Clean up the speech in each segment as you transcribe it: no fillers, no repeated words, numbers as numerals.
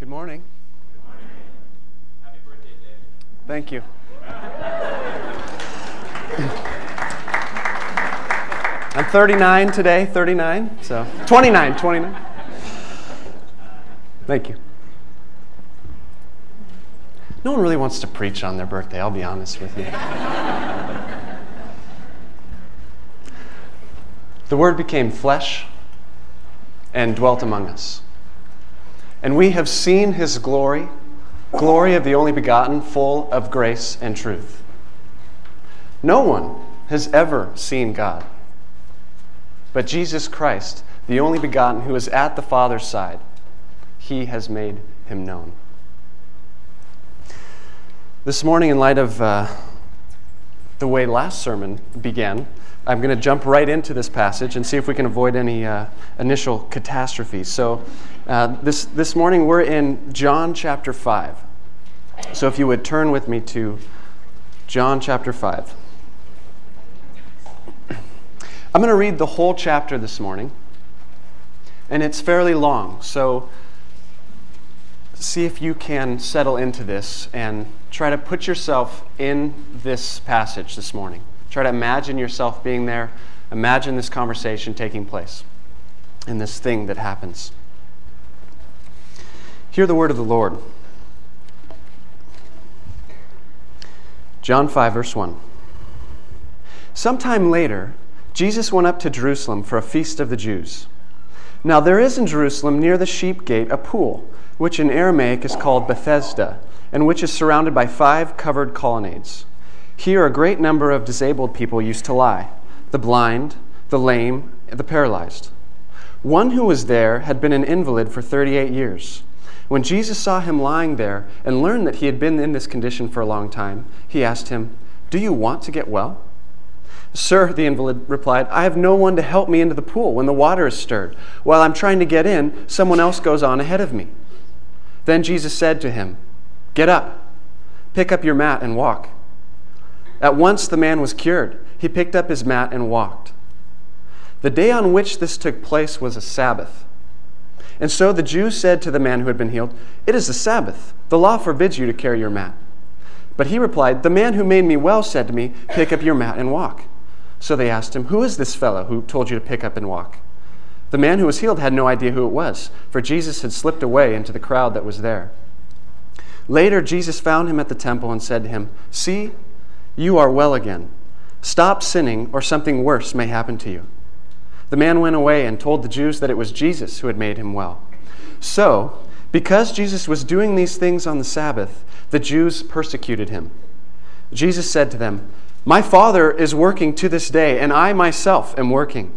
Good morning. Good morning. Happy birthday, Dave. Thank you. I'm 39 today, 39, so 29. Thank you. No one really wants to preach on their birthday, I'll be honest with you. The Word became flesh and dwelt among us. And we have seen His glory of the only begotten, full of grace and truth. No one has ever seen God, but Jesus Christ, the only begotten, who is at the Father's side, He has made Him known. This morning, in light of the way last sermon began, I'm going to jump right into this passage and see if we can avoid any initial catastrophes. So this morning we're in John chapter 5. So if you would turn with me to John chapter 5. I'm going to read the whole chapter this morning, and it's fairly long. So see if you can settle into this and try to put yourself in this passage this morning. Try to imagine yourself being there. Imagine this conversation taking place and this thing that happens. Hear the word of the Lord. John 5, verse 1. Sometime later, Jesus went up to Jerusalem for a feast of the Jews. Now there is in Jerusalem near the sheep gate a pool, which in Aramaic is called Bethesda, and which is surrounded by 5 covered colonnades. Here a great number of disabled people used to lie, the blind, the lame, and the paralyzed. One who was there had been an invalid for 38 years. When Jesus saw him lying there and learned that he had been in this condition for a long time, he asked him, "Do you want to get well?" "Sir," the invalid replied, "I have no one to help me into the pool when the water is stirred. While I'm trying to get in, someone else goes on ahead of me." Then Jesus said to him, "Get up, pick up your mat and walk." At once the man was cured. He picked up his mat and walked. The day on which this took place was a Sabbath. And so the Jews said to the man who had been healed, "It is the Sabbath. The law forbids you to carry your mat." But he replied, "The man who made me well said to me, 'Pick up your mat and walk.'" So they asked him, "Who is this fellow who told you to pick up and walk?" The man who was healed had no idea who it was, for Jesus had slipped away into the crowd that was there. Later, Jesus found him at the temple and said to him, "See, you are well again. Stop sinning, or something worse may happen to you." The man went away and told the Jews that it was Jesus who had made him well. So, because Jesus was doing these things on the Sabbath, the Jews persecuted him. Jesus said to them, "My Father is working to this day, and I myself am working."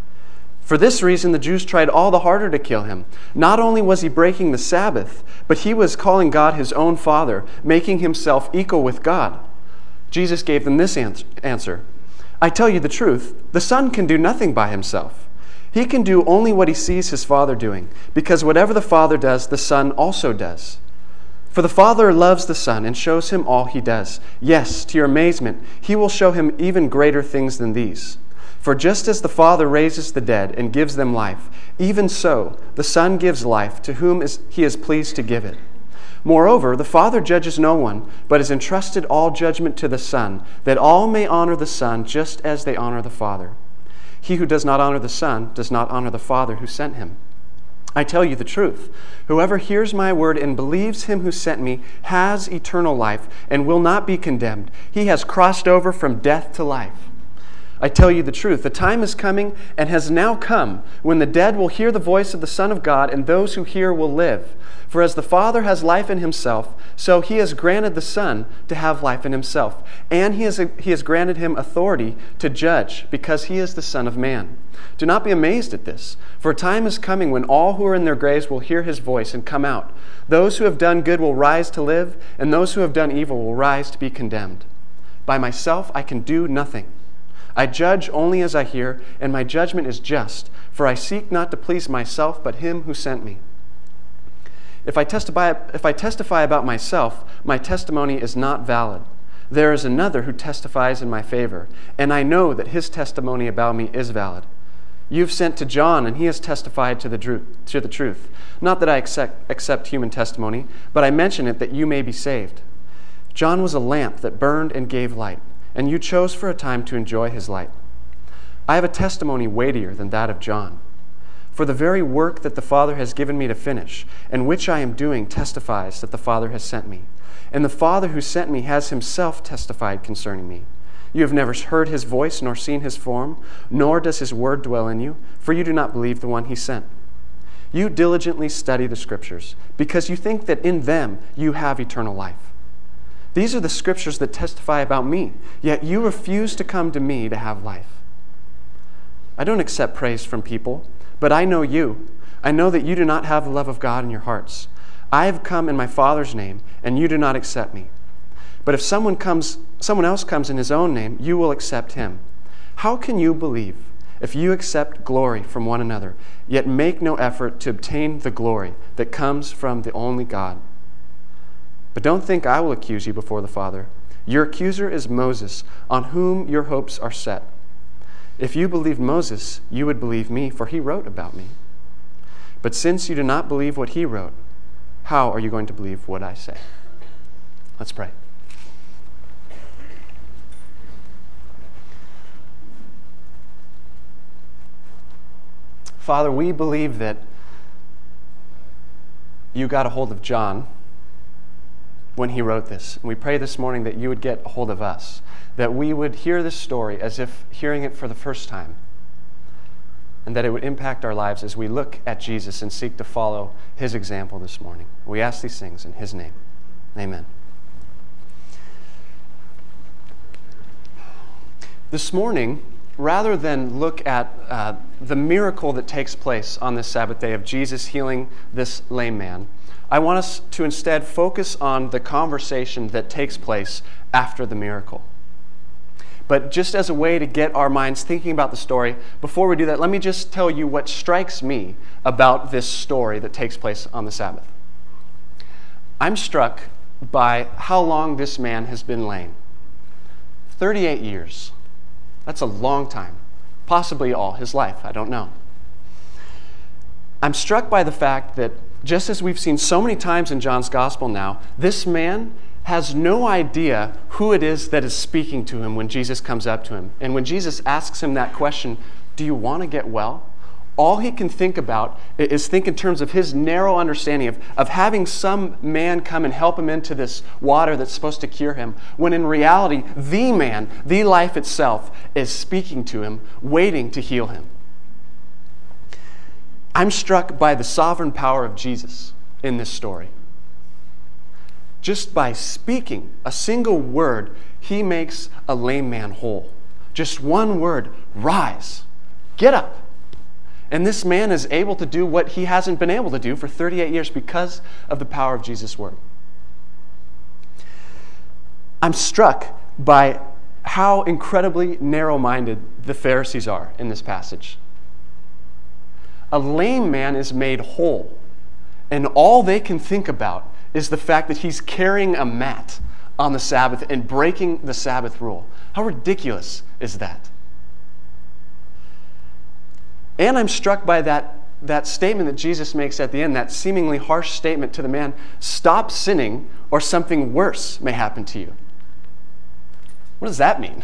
For this reason, the Jews tried all the harder to kill him. Not only was he breaking the Sabbath, but he was calling God his own Father, making himself equal with God. Jesus gave them this answer. "I tell you the truth, the Son can do nothing by himself. He can do only what he sees his Father doing, because whatever the Father does, the Son also does. For the Father loves the Son and shows him all he does. Yes, to your amazement, he will show him even greater things than these. For just as the Father raises the dead and gives them life, even so the Son gives life to whom he is pleased to give it. Moreover, the Father judges no one, but has entrusted all judgment to the Son, that all may honor the Son just as they honor the Father. He who does not honor the Son does not honor the Father who sent him. I tell you the truth, whoever hears my word and believes him who sent me has eternal life and will not be condemned. He has crossed over from death to life. I tell you the truth, the time is coming and has now come when the dead will hear the voice of the Son of God, and those who hear will live. For as the Father has life in himself, so he has granted the Son to have life in himself. And he has granted him authority to judge, because he is the Son of Man. Do not be amazed at this, for a time is coming when all who are in their graves will hear his voice and come out. Those who have done good will rise to live, and those who have done evil will rise to be condemned. By myself I can do nothing. I judge only as I hear, and my judgment is just, for I seek not to please myself, but him who sent me. If I testify about myself, my testimony is not valid. There is another who testifies in my favor, and I know that his testimony about me is valid. You've sent to John, and he has testified to the truth. Not that I accept human testimony, but I mention it that you may be saved. John was a lamp that burned and gave light, and you chose for a time to enjoy his light. I have a testimony weightier than that of John. For the very work that the Father has given me to finish, and which I am doing, testifies that the Father has sent me. And the Father who sent me has himself testified concerning me. You have never heard his voice nor seen his form, nor does his word dwell in you, for you do not believe the one he sent. You diligently study the Scriptures, because you think that in them you have eternal life. These are the Scriptures that testify about me, yet you refuse to come to me to have life. I don't accept praise from people, but I know you. I know that you do not have the love of God in your hearts. I have come in my Father's name, and you do not accept me. But if someone else comes in his own name, you will accept him. How can you believe if you accept glory from one another, yet make no effort to obtain the glory that comes from the only God? But don't think I will accuse you before the Father. Your accuser is Moses, on whom your hopes are set. If you believed Moses, you would believe me, for he wrote about me. But since you do not believe what he wrote, how are you going to believe what I say? Let's pray. Father, we believe that you got a hold of John when he wrote this. And we pray this morning that you would get a hold of us, that we would hear this story as if hearing it for the first time, and that it would impact our lives as we look at Jesus and seek to follow his example this morning. We ask these things in his name. Amen. This morning, rather than look at the miracle that takes place on this Sabbath day of Jesus healing this lame man, I want us to instead focus on the conversation that takes place after the miracle. But just as a way to get our minds thinking about the story, before we do that, let me just tell you what strikes me about this story that takes place on the Sabbath. I'm struck by how long this man has been lame. 38 years. That's a long time. Possibly all his life. I don't know. I'm struck by the fact that, just as we've seen so many times in John's Gospel now, this man has no idea who it is that is speaking to him when Jesus comes up to him. And when Jesus asks him that question, do you want to get well? All he can think about is think in terms of his narrow understanding of having some man come and help him into this water that's supposed to cure him, when in reality, the man, the life itself, is speaking to him, waiting to heal him. I'm struck by the sovereign power of Jesus in this story. Just by speaking a single word, he makes a lame man whole. Just one word, rise, get up. And this man is able to do what he hasn't been able to do for 38 years because of the power of Jesus' word. I'm struck by how incredibly narrow-minded the Pharisees are in this passage. A lame man is made whole, and all they can think about is the fact that he's carrying a mat on the Sabbath and breaking the Sabbath rule. How ridiculous is that? And I'm struck by that statement that Jesus makes at the end, that seemingly harsh statement to the man, stop sinning or something worse may happen to you. What does that mean?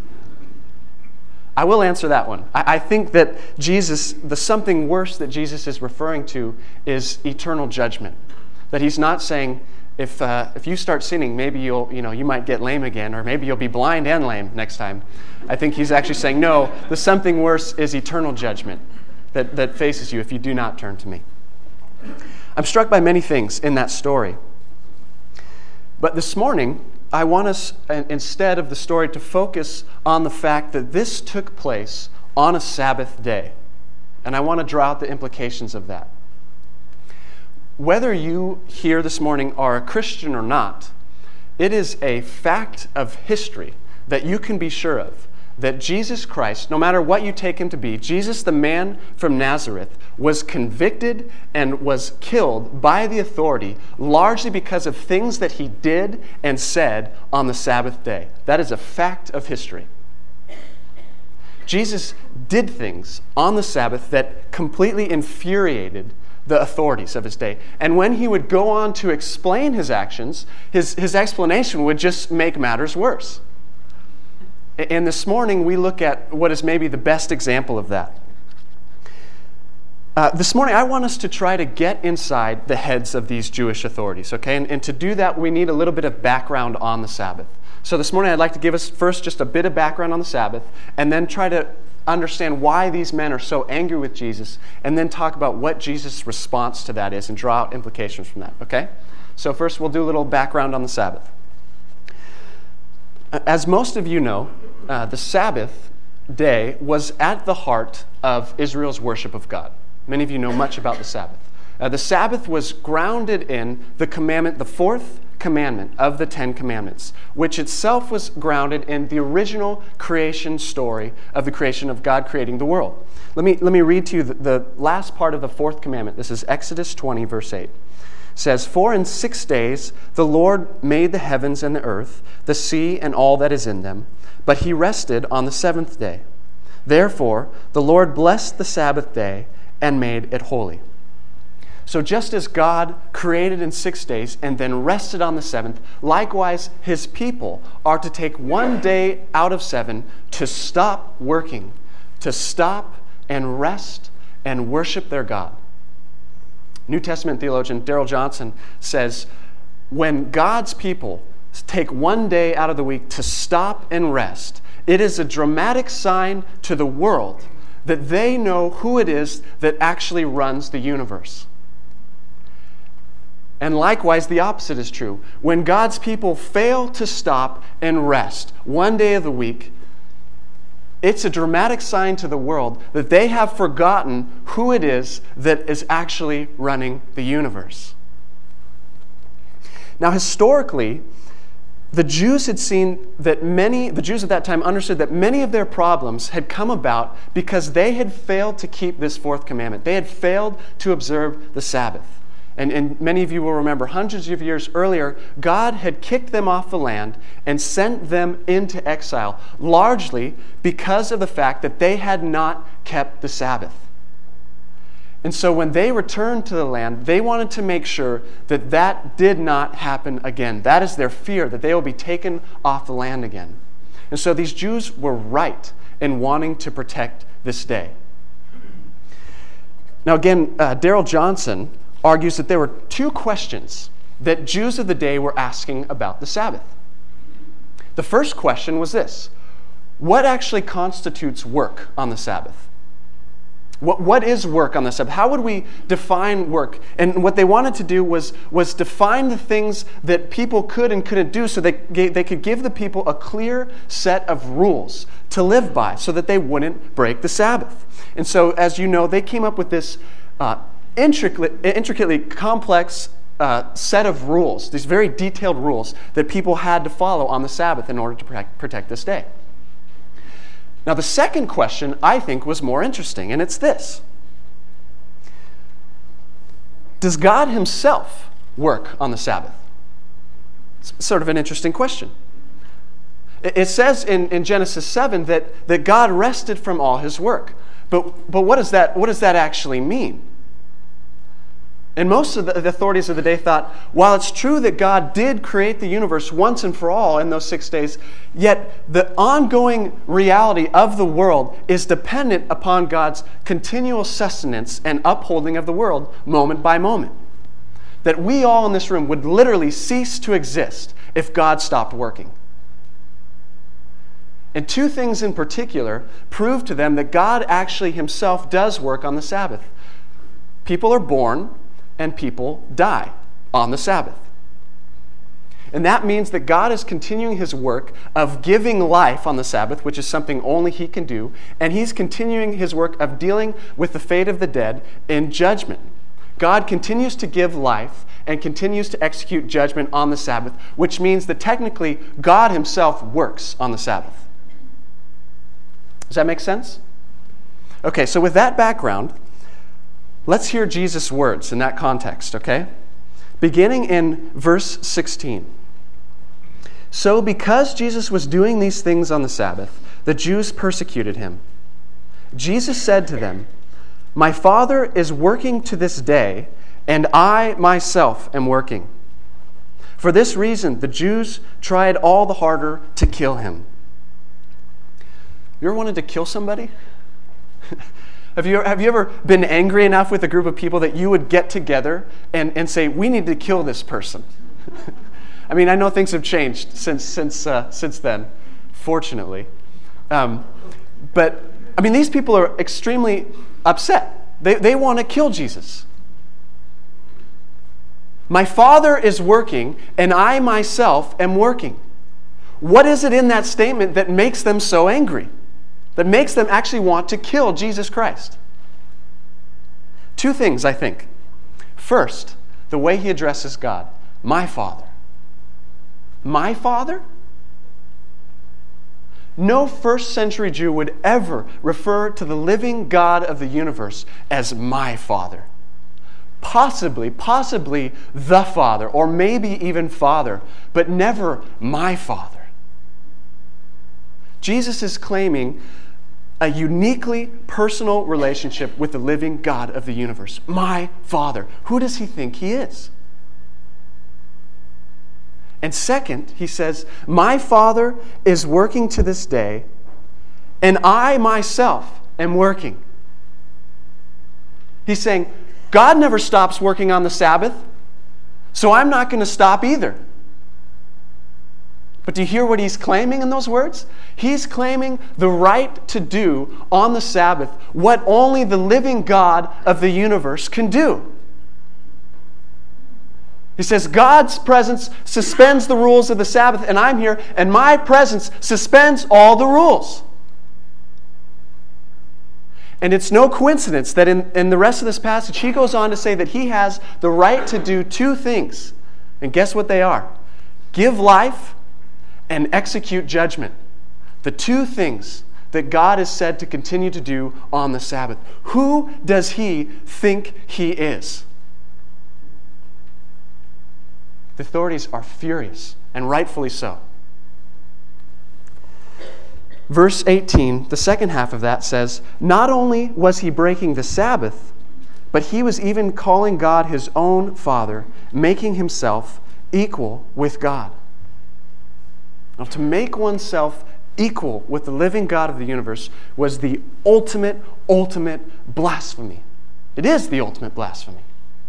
I will answer that one. I think that the something worse that Jesus is referring to is eternal judgment. That he's not saying, if you start sinning, maybe you might get lame again, or maybe you'll be blind and lame next time. I think he's actually saying, no, the something worse is eternal judgment that faces you if you do not turn to me. I'm struck by many things in that story. But this morning, I want us, instead of the story, to focus on the fact that this took place on a Sabbath day. And I want to draw out the implications of that. Whether you here this morning are a Christian or not, it is a fact of history that you can be sure of, that Jesus Christ, no matter what you take him to be, Jesus, the man from Nazareth, was convicted and was killed by the authority largely because of things that he did and said on the Sabbath day. That is a fact of history. Jesus did things on the Sabbath that completely infuriated the authorities of his day. And when he would go on to explain his actions, his explanation would just make matters worse. And this morning we look at what is maybe the best example of that. This morning I want us to try to get inside the heads of these Jewish authorities, okay? And to do that we need a little bit of background on the Sabbath. So this morning I'd like to give us first just a bit of background on the Sabbath, and then try to understand why these men are so angry with Jesus, and then talk about what Jesus' response to that is and draw out implications from that, okay? So first we'll do a little background on the Sabbath. As most of you know, the Sabbath day was at the heart of Israel's worship of God. Many of you know much about the Sabbath. The Sabbath was grounded in the commandment, the fourth commandment of the Ten Commandments, which itself was grounded in the original creation story of the creation of God creating the world. Let me read to you the last part of the fourth commandment. This is Exodus 20, verse 8. It says, "For in 6 days the Lord made the heavens and the earth, the sea and all that is in them, but he rested on the seventh day. Therefore the Lord blessed the Sabbath day and made it holy." So just as God created in 6 days and then rested on the seventh, likewise his people are to take 1 day out of 7 to stop working, to stop and rest and worship their God. New Testament theologian Darrell Johnson says, when God's people take 1 day out of the week to stop and rest, it is a dramatic sign to the world that they know who it is that actually runs the universe. And likewise, the opposite is true. When God's people fail to stop and rest 1 day of the week, it's a dramatic sign to the world that they have forgotten who it is that is actually running the universe. Now, historically, the Jews at that time understood that many of their problems had come about because they had failed to keep this fourth commandment. They had failed to observe the Sabbath. And many of you will remember, hundreds of years earlier, God had kicked them off the land and sent them into exile, largely because of the fact that they had not kept the Sabbath. And so when they returned to the land, they wanted to make sure that that did not happen again. That is their fear, that they will be taken off the land again. And so these Jews were right in wanting to protect this day. Now again, Darrell Johnson argues that there were 2 questions that Jews of the day were asking about the Sabbath. The first question was this: what actually constitutes work on the Sabbath? What is work on the Sabbath? How would we define work? And what they wanted to do was define the things that people could and couldn't do so they could give the people a clear set of rules to live by so that they wouldn't break the Sabbath. And so, as you know, they came up with this intricately complex set of rules, these very detailed rules that people had to follow on the Sabbath in order to protect this day. Now, the second question, I think, was more interesting, and it's this: does God himself work on the Sabbath? It's sort of an interesting question. It says in Genesis 7 that God rested from all his work. But what does that actually mean? And most of the authorities of the day thought, while it's true that God did create the universe once and for all in those 6 days, yet the ongoing reality of the world is dependent upon God's continual sustenance and upholding of the world moment by moment. That we all in this room would literally cease to exist if God stopped working. And 2 things in particular prove to them that God actually himself does work on the Sabbath. People are born and people die on the Sabbath. And that means that God is continuing his work of giving life on the Sabbath, which is something only he can do, and he's continuing his work of dealing with the fate of the dead in judgment. God continues to give life and continues to execute judgment on the Sabbath, which means that technically God himself works on the Sabbath. Does that make sense? Okay, so with that background, let's hear Jesus' words in that context, okay? Beginning in verse 16. "So because Jesus was doing these things on the Sabbath, the Jews persecuted him, Jesus said to them, "My Father is working to this day, and I myself am working." For this reason, the Jews tried all the harder to kill him. You ever wanted to kill somebody? Have you ever been angry enough with a group of people that you would get together and say, "We need to kill this person"? I mean, I know things have changed since then, fortunately. But, I mean, these people are extremely upset. They want to kill Jesus. My Father is working, and I myself am working. What is it in that statement that makes them so angry? That makes them actually want to kill Jesus Christ? Two things, I think. First, the way he addresses God. My Father. My Father? No first century Jew would ever refer to the living God of the universe as my Father. Possibly the Father, or maybe even Father, but never my Father. Jesus is claiming a uniquely personal relationship with the living God of the universe. My Father. Who does he think he is? And second, he says, my Father is working to this day, and I myself am working. He's saying, God never stops working on the Sabbath, so I'm not going to stop either. But do you hear what he's claiming in those words? He's claiming the right to do on the Sabbath what only the living God of the universe can do. He says, God's presence suspends the rules of the Sabbath, and I'm here, and my presence suspends all the rules. And it's no coincidence that in the rest of this passage, he goes on to say that he has the right to do two things. And guess what they are? Give life and execute judgment. The two things that God is said to continue to do on the Sabbath. Who does he think he is? The authorities are furious, and rightfully so. Verse 18, the second half of that says, not only was he breaking the Sabbath, but he was even calling God his own Father, making himself equal with God. Now, to make oneself equal with the living God of the universe was the ultimate blasphemy. It is the ultimate blasphemy.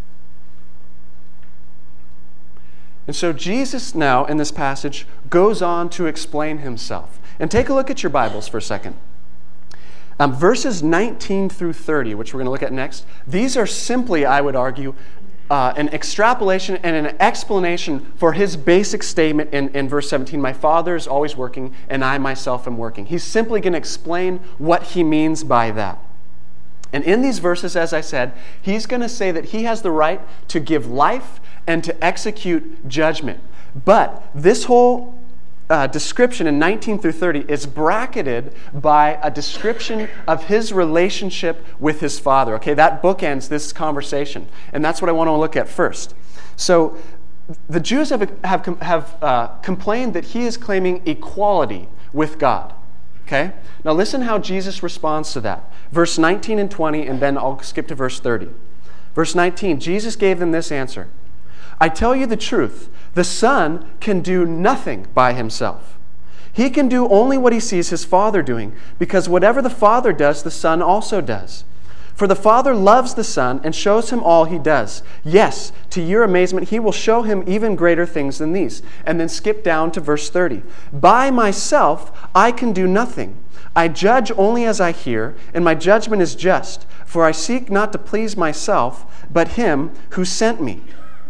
And so Jesus now, in this passage, goes on to explain himself. And take a look at your Bibles for a second. Verses 19 through 30, which we're going to look at next, these are simply, I would argue, an extrapolation and an explanation for his basic statement in verse 17, my Father is always working, and I myself am working. He's simply going to explain what he means by that. And in these verses, as I said, he's going to say that he has the right to give life and to execute judgment. But this whole description in 19 through 30 is bracketed by a description of his relationship with his Father. Okay, that bookends this conversation, and that's what I want to look at first. So, the Jews have complained that he is claiming equality with God. Okay, now listen how Jesus responds to that. Verse 19 and 20, and then I'll skip to verse 30. Verse 19, Jesus gave them this answer. I tell you the truth, the Son can do nothing by himself. He can do only what he sees his Father doing, because whatever the Father does, the Son also does. For the Father loves the Son and shows him all he does. Yes, to your amazement, he will show him even greater things than these. And then skip down to verse 30. By myself I can do nothing. I judge only as I hear, and my judgment is just, for I seek not to please myself, but him who sent me.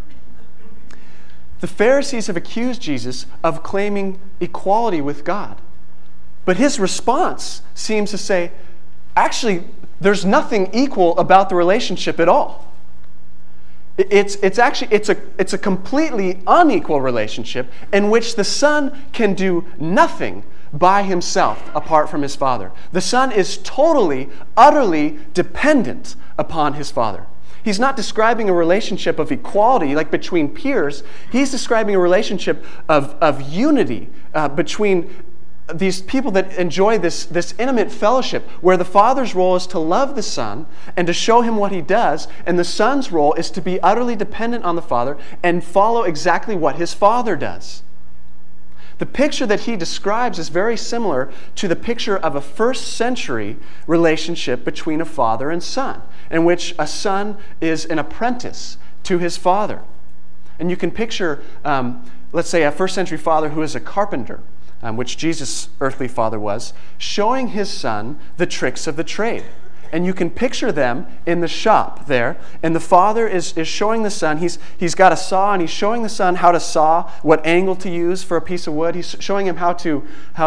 The Pharisees have accused Jesus of claiming equality with God. But his response seems to say, actually, there's nothing equal about the relationship at all. It's a completely unequal relationship in which the Son can do nothing by himself apart from his Father. The Son is totally, utterly dependent upon his Father. He's not describing a relationship of equality like between peers. He's describing a relationship of unity between these people that enjoy this intimate fellowship where the Father's role is to love the Son and to show him what he does, and the Son's role is to be utterly dependent on the Father and follow exactly what his Father does. The picture that he describes is very similar to the picture of a first-century relationship between a father and son, in which a son is an apprentice to his father. And you can picture, let's say, a first-century father who is a carpenter, which Jesus' earthly father was, showing his son the tricks of the trade. And you can picture them in the shop there. And the father is showing the son, he's got a saw, and he's showing the son how to saw, what angle to use for a piece of wood. He's showing him how to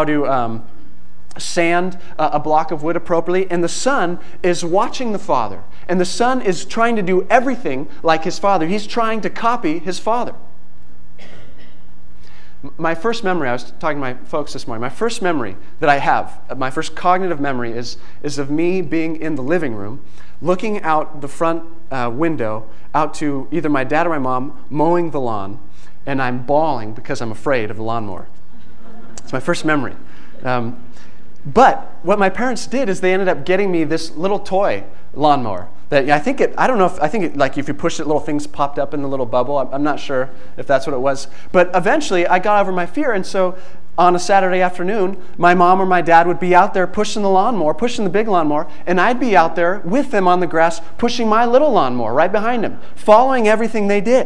sand a block of wood appropriately. And the son is watching the father. And the son is trying to do everything like his father. He's trying to copy his father. My first memory, I was talking to my folks this morning, my first memory that I have, my first cognitive memory is of me being in the living room, looking out the front window, out to either my dad or my mom mowing the lawn, and I'm bawling because I'm afraid of the lawnmower. It's my first memory. But what my parents did is they ended up getting me this little toy lawnmower. That I think like if you pushed it, little things popped up in the little bubble. I'm not sure if that's what it was. But eventually I got over my fear, and so on a Saturday afternoon, my mom or my dad would be out there pushing the big lawnmower, and I'd be out there with them on the grass pushing my little lawnmower right behind them, following everything they did.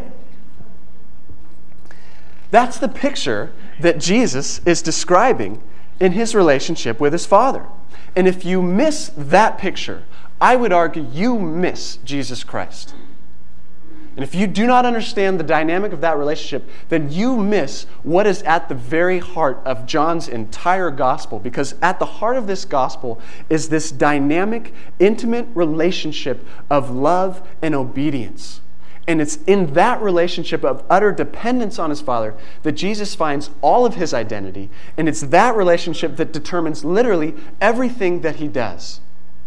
That's the picture that Jesus is describing in his relationship with his Father. And if you miss that picture, I would argue you miss Jesus Christ. And if you do not understand the dynamic of that relationship, then you miss what is at the very heart of John's entire gospel. Because at the heart of this gospel is this dynamic, intimate relationship of love and obedience. And it's in that relationship of utter dependence on his Father that Jesus finds all of his identity. And it's that relationship that determines literally everything that he does.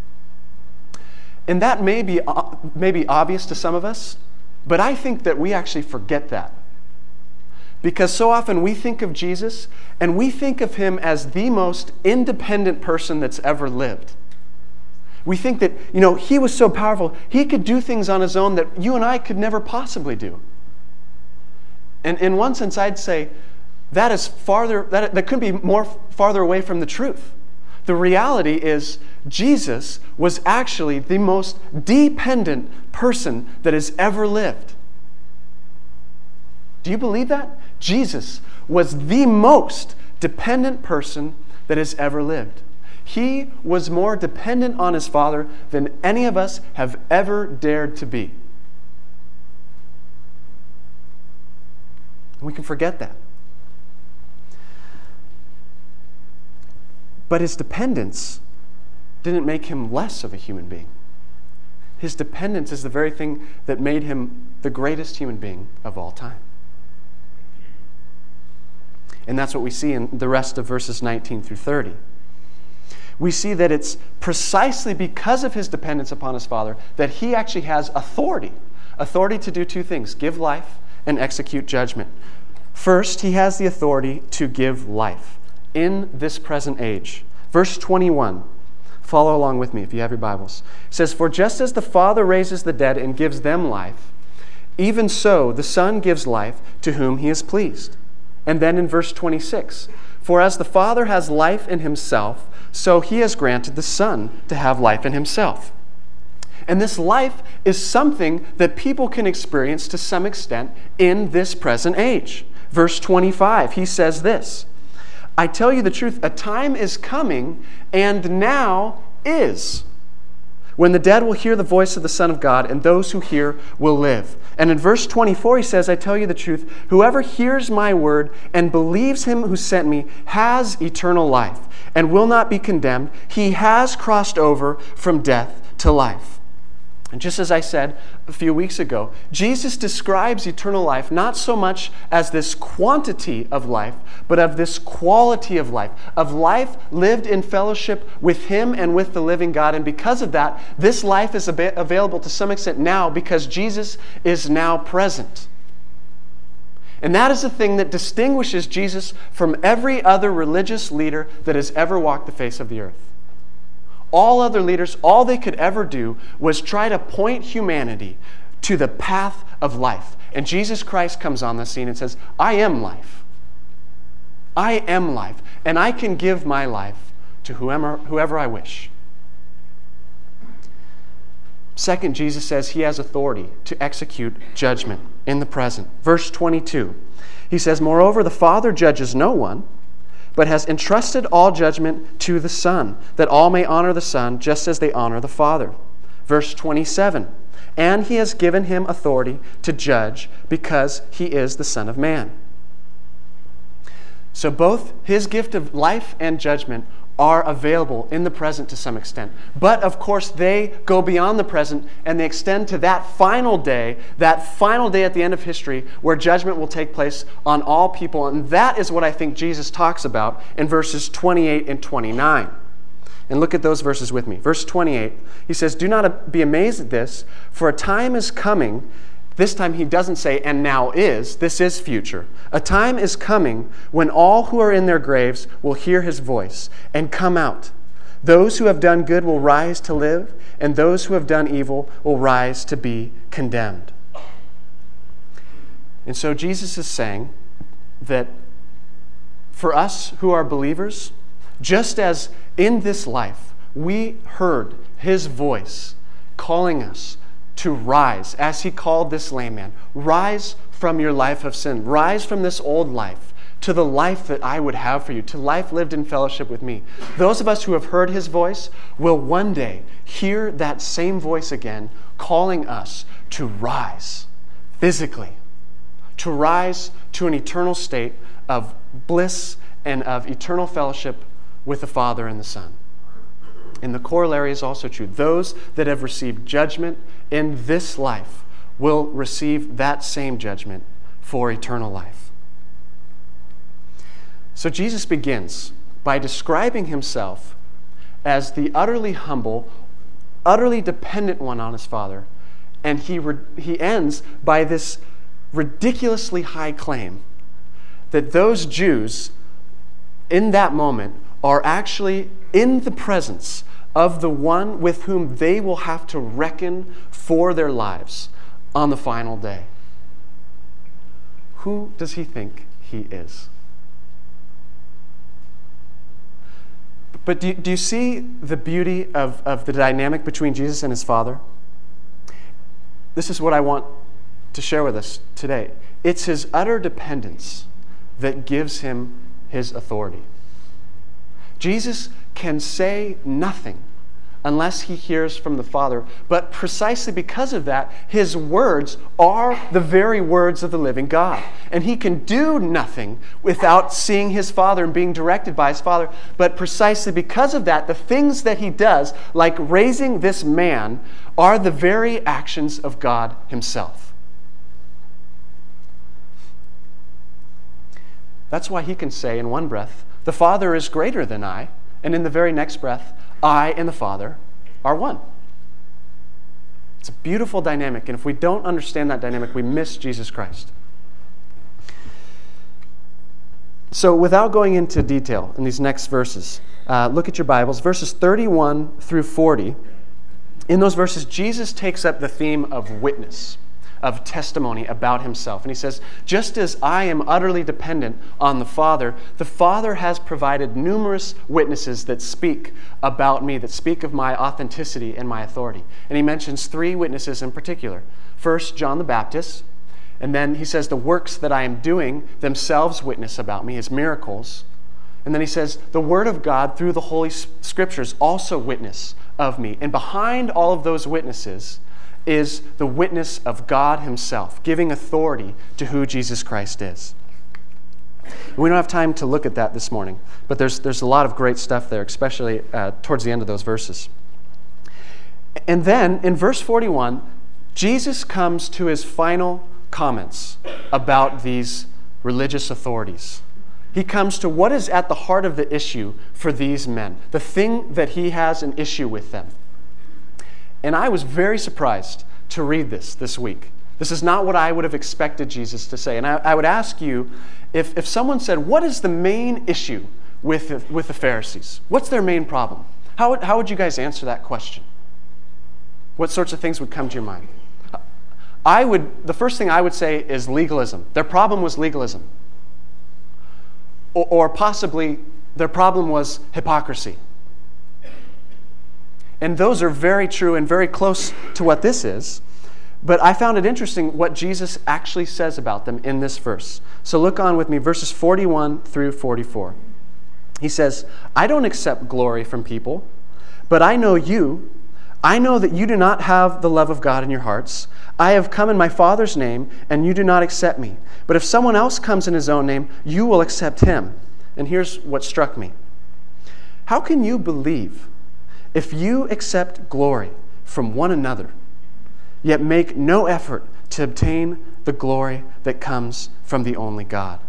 And that may be obvious to some of us, but I think that we actually forget that. Because so often we think of Jesus, and we think of him as the most independent person that's ever lived. We think that, he was so powerful, he could do things on his own that you and I could never possibly do. And in one sense, I'd say that couldn't be more farther away from the truth. The reality is Jesus was actually the most dependent person that has ever lived. Do you believe that? Jesus was the most dependent person that has ever lived. He was more dependent on his Father than any of us have ever dared to be. We can forget that. But his dependence didn't make him less of a human being. His dependence is the very thing that made him the greatest human being of all time. And that's what we see in the rest of verses 19 through 30. We see that it's precisely because of his dependence upon his Father that he actually has authority. Authority to do two things: give life and execute judgment. First, he has the authority to give life in this present age. Verse 21, follow along with me if you have your Bibles. It says, "For just as the Father raises the dead and gives them life, even so the Son gives life to whom he is pleased." And then in verse 26, "For as the Father has life in himself, so he has granted the Son to have life in himself." And this life is something that people can experience to some extent in this present age. Verse 25, he says this, "I tell you the truth, a time is coming, and now is, when the dead will hear the voice of the Son of God, and those who hear will live." And in verse 24 he says, "I tell you the truth, whoever hears my word and believes him who sent me has eternal life, and will not be condemned. He has crossed over from death to life." And just as I said a few weeks ago, Jesus describes eternal life not so much as this quantity of life, but of this quality of life lived in fellowship with him and with the living God. And because of that, this life is available to some extent now because Jesus is now present. And that is the thing that distinguishes Jesus from every other religious leader that has ever walked the face of the earth. All other leaders, all they could ever do was try to point humanity to the path of life. And Jesus Christ comes on the scene and says, I am life. I am life. And I can give my life to whoever I wish. Second, Jesus says he has authority to execute judgment in the present. Verse 22, he says, moreover, the Father judges no one, but has entrusted all judgment to the Son, that all may honor the Son just as they honor the Father. Verse 27, and he has given him authority to judge because he is the Son of Man. So both his gift of life and judgment are available in the present to some extent. But of course they go beyond the present and they extend to that final day at the end of history where judgment will take place on all people. And that is what I think Jesus talks about in verses 28 and 29. And look at those verses with me. Verse 28, he says, do not be amazed at this, for a time is coming. This time he doesn't say, and now is. This is future. A time is coming when all who are in their graves will hear his voice and come out. Those who have done good will rise to live, and those who have done evil will rise to be condemned. And so Jesus is saying that for us who are believers, just as in this life we heard his voice calling us to rise, as he called this lame man, rise from your life of sin, rise from this old life to the life that I would have for you, to life lived in fellowship with me. Those of us who have heard his voice will one day hear that same voice again, calling us to rise physically, to rise to an eternal state of bliss and of eternal fellowship with the Father and the Son. And the corollary is also true. Those that have received judgment in this life will receive that same judgment for eternal life. So Jesus begins by describing himself as the utterly humble, utterly dependent one on his Father. And he ends by this ridiculously high claim that those Jews in that moment are actually in the presence of the one with whom they will have to reckon for their lives on the final day. Who does he think he is? But do you see the beauty of the dynamic between Jesus and his Father? This is what I want to share with us today. It's his utter dependence that gives him his authority. Jesus can say nothing unless he hears from the Father. But precisely because of that, his words are the very words of the living God. And he can do nothing without seeing his Father and being directed by his Father. But precisely because of that, the things that he does, like raising this man, are the very actions of God himself. That's why he can say in one breath, the Father is greater than I, and in the very next breath, I and the Father are one. It's a beautiful dynamic, and if we don't understand that dynamic, we miss Jesus Christ. So without going into detail in these next verses, look at your Bibles, verses 31 through 40. In those verses, Jesus takes up the theme of witness, of testimony about himself. And he says, just as I am utterly dependent on the Father has provided numerous witnesses that speak about me, that speak of my authenticity and my authority. And he mentions three witnesses in particular. First, John the Baptist. And then he says the works that I am doing themselves witness about me, his miracles. And then he says the Word of God through the Holy Scriptures also witness of me. And behind all of those witnesses is the witness of God himself, giving authority to who Jesus Christ is. We don't have time to look at that this morning, but there's a lot of great stuff there, especially towards the end of those verses. And then, in verse 41, Jesus comes to his final comments about these religious authorities. He comes to what is at the heart of the issue for these men, the thing that he has an issue with them. And I was very surprised to read this week, This is not what I would have expected Jesus to say. And I would ask you, if someone said, what is the main issue with the Pharisees? What's their main problem? How would you guys answer that question? What sorts of things would come to your mind? The first thing I would say is legalism. Their problem was legalism. Or possibly their problem was hypocrisy. And those are very true and very close to what this is. But I found it interesting what Jesus actually says about them in this verse. So look on with me, verses 41 through 44. He says, I don't accept glory from people, but I know you. I know that you do not have the love of God in your hearts. I have come in my Father's name, and you do not accept me. But if someone else comes in his own name, you will accept him. And here's what struck me. How can you believe if you accept glory from one another, yet make no effort to obtain the glory that comes from the only God?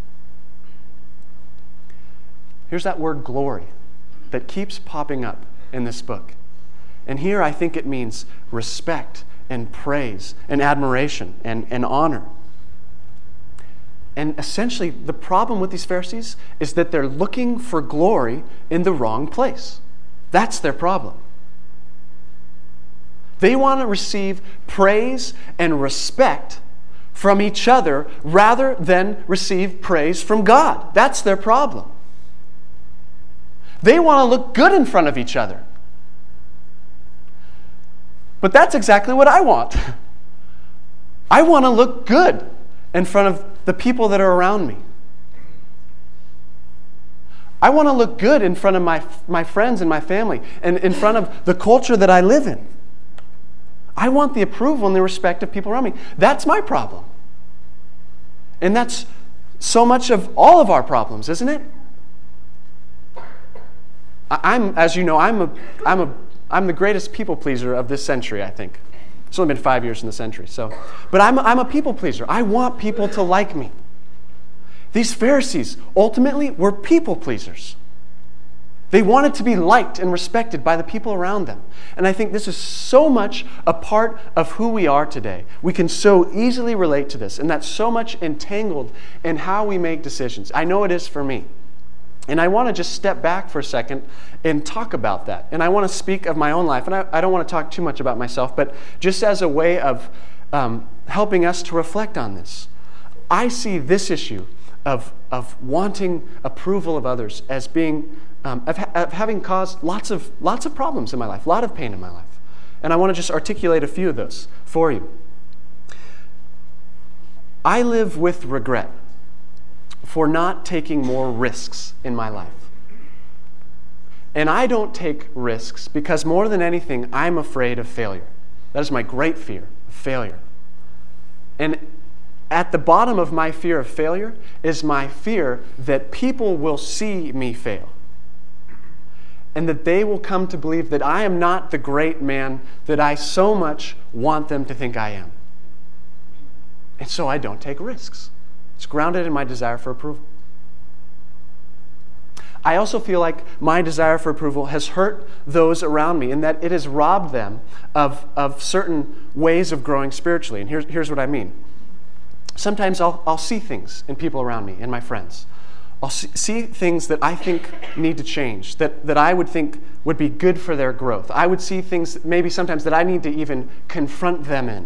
Here's that word glory that keeps popping up in this book. And here I think it means respect and praise and admiration and honor. And essentially, the problem with these Pharisees is that they're looking for glory in the wrong place. That's their problem. They want to receive praise and respect from each other rather than receive praise from God. That's their problem. They want to look good in front of each other. But that's exactly what I want. I want to look good in front of the people that are around me. I want to look good in front of my friends and my family and in front of the culture that I live in. I want the approval and the respect of people around me. That's my problem. And that's so much of all of our problems, isn't it? As you know, I'm the greatest people pleaser of this century, I think. It's only been 5 years in the century, but I'm a people pleaser. I want people to like me. These Pharisees ultimately were people pleasers. They wanted to be liked and respected by the people around them. And I think this is so much a part of who we are today. We can so easily relate to this, and that's so much entangled in how we make decisions. I know it is for me. And I want to just step back for a second and talk about that. And I want to speak of my own life. And I don't want to talk too much about myself, but just as a way of helping us to reflect on this. I see this issue of wanting approval of others as being of having caused lots of problems in my life, a lot of pain in my life. And I want to just articulate a few of those for you. I live with regret for not taking more risks in my life. And I don't take risks because more than anything, I'm afraid of failure. That is my great fear, failure. And at the bottom of my fear of failure is my fear that people will see me fail. And that they will come to believe that I am not the great man that I so much want them to think I am. And so I don't take risks. It's grounded in my desire for approval. I also feel like my desire for approval has hurt those around me in that it has robbed them of certain ways of growing spiritually. And here's what I mean. Sometimes I'll see things in people around me, in my friends. I'll see things that I think need to change, that I would think would be good for their growth. I would see things maybe sometimes that I need to even confront them in.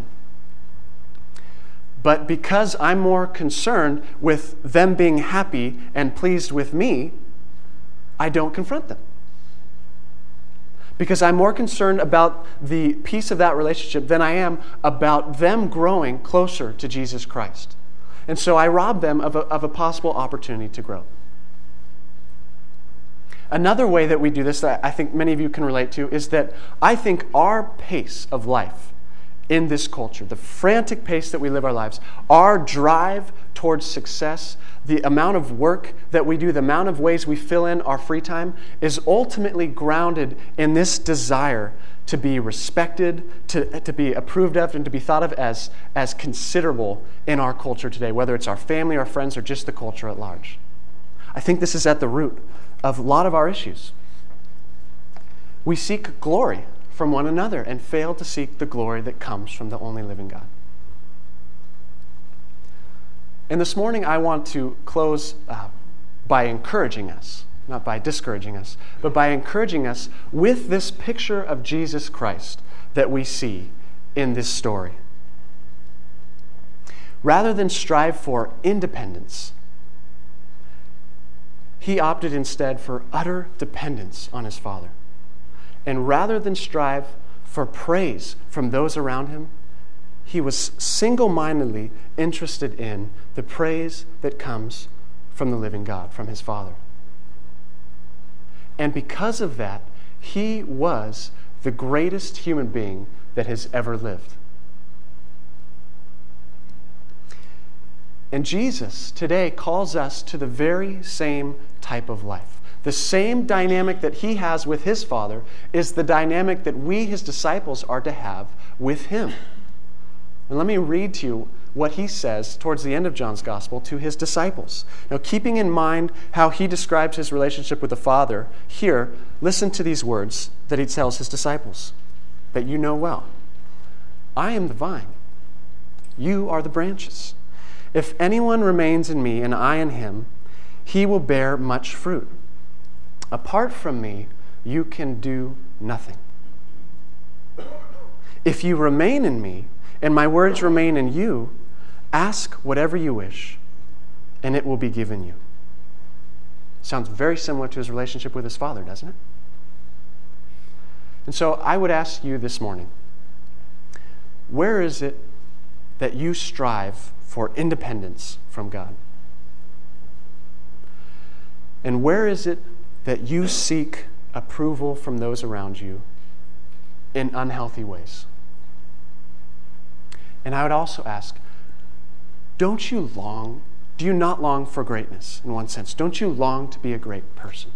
But because I'm more concerned with them being happy and pleased with me, I don't confront them. Because I'm more concerned about the peace of that relationship than I am about them growing closer to Jesus Christ. And so I rob them of a possible opportunity to grow. Another way that we do this that I think many of you can relate to is that I think our pace of life in this culture, the frantic pace that we live our lives, our drive towards success, the amount of work that we do, the amount of ways we fill in our free time is ultimately grounded in this desire to be respected, to be approved of, and to be thought of as considerable in our culture today, whether it's our family, our friends, or just the culture at large. I think this is at the root of a lot of our issues. We seek glory from one another and fail to seek the glory that comes from the only living God. And this morning I want to close by encouraging us, not by discouraging us, but by encouraging us with this picture of Jesus Christ that we see in this story. Rather than strive for independence, he opted instead for utter dependence on his Father. And rather than strive for praise from those around him, he was single-mindedly interested in the praise that comes from the living God, from his Father. And because of that, he was the greatest human being that has ever lived. And Jesus today calls us to the very same type of life. The same dynamic that he has with his Father is the dynamic that we, his disciples, are to have with him. And let me read to you what he says towards the end of John's Gospel to his disciples. Now, keeping in mind how he describes his relationship with the Father, here, listen to these words that he tells his disciples that you know well. I am the vine. You are the branches. If anyone remains in me and I in him, he will bear much fruit. Apart from me, you can do nothing. If you remain in me, and my words remain in you, ask whatever you wish, and it will be given you. Sounds very similar to his relationship with his Father, doesn't it? And so I would ask you this morning, where is it that you strive for independence from God? And where is it that you seek approval from those around you in unhealthy ways? And I would also ask, do you not long for greatness in one sense? Don't you long to be a great person?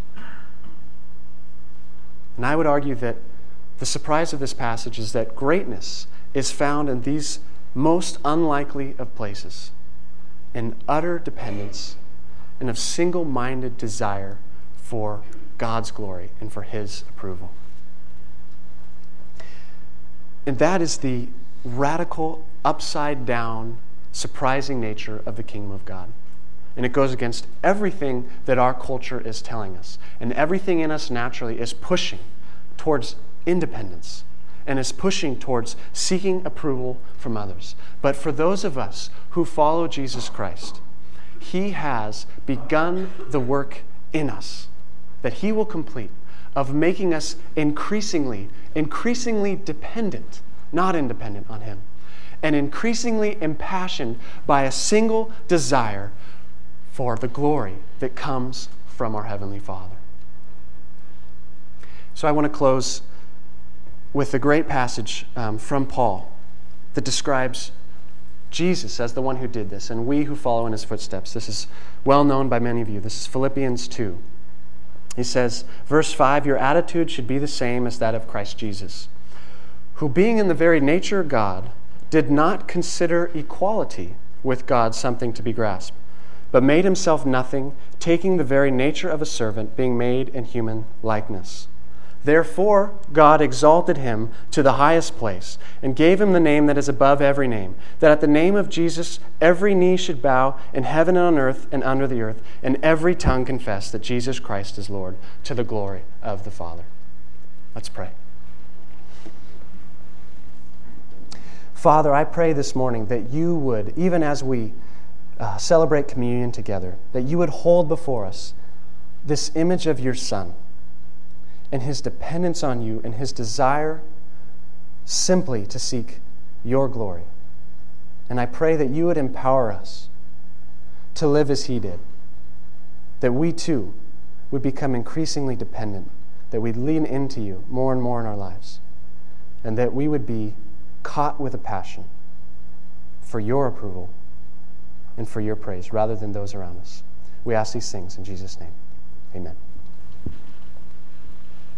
And I would argue that the surprise of this passage is that greatness is found in these most unlikely of places, in utter dependence and of single-minded desire for God's glory and for his approval. And that is the radical, upside-down, surprising nature of the kingdom of God. And it goes against everything that our culture is telling us. And everything in us naturally is pushing towards independence and is pushing towards seeking approval from others. But for those of us who follow Jesus Christ, he has begun the work in us that he will complete of making us increasingly dependent, not independent on him, and increasingly impassioned by a single desire for the glory that comes from our Heavenly Father. So I want to close with a great passage from Paul that describes Jesus as the one who did this, and we who follow in his footsteps. This is well known by many of you. This is Philippians 2. He says, verse 5, your attitude should be the same as that of Christ Jesus, who being in the very nature of God, did not consider equality with God something to be grasped, but made himself nothing, taking the very nature of a servant, being made in human likeness. Therefore, God exalted him to the highest place and gave him the name that is above every name, that at the name of Jesus every knee should bow in heaven and on earth and under the earth, and every tongue confess that Jesus Christ is Lord, to the glory of the Father. Let's pray. Father, I pray this morning that you would, even as we celebrate communion together, that you would hold before us this image of your Son and his dependence on you and his desire simply to seek your glory. And I pray that you would empower us to live as he did, that we too would become increasingly dependent, that we'd lean into you more and more in our lives, and that we would be caught with a passion for your approval and for your praise rather than those around us. We ask these things in Jesus' name. Amen.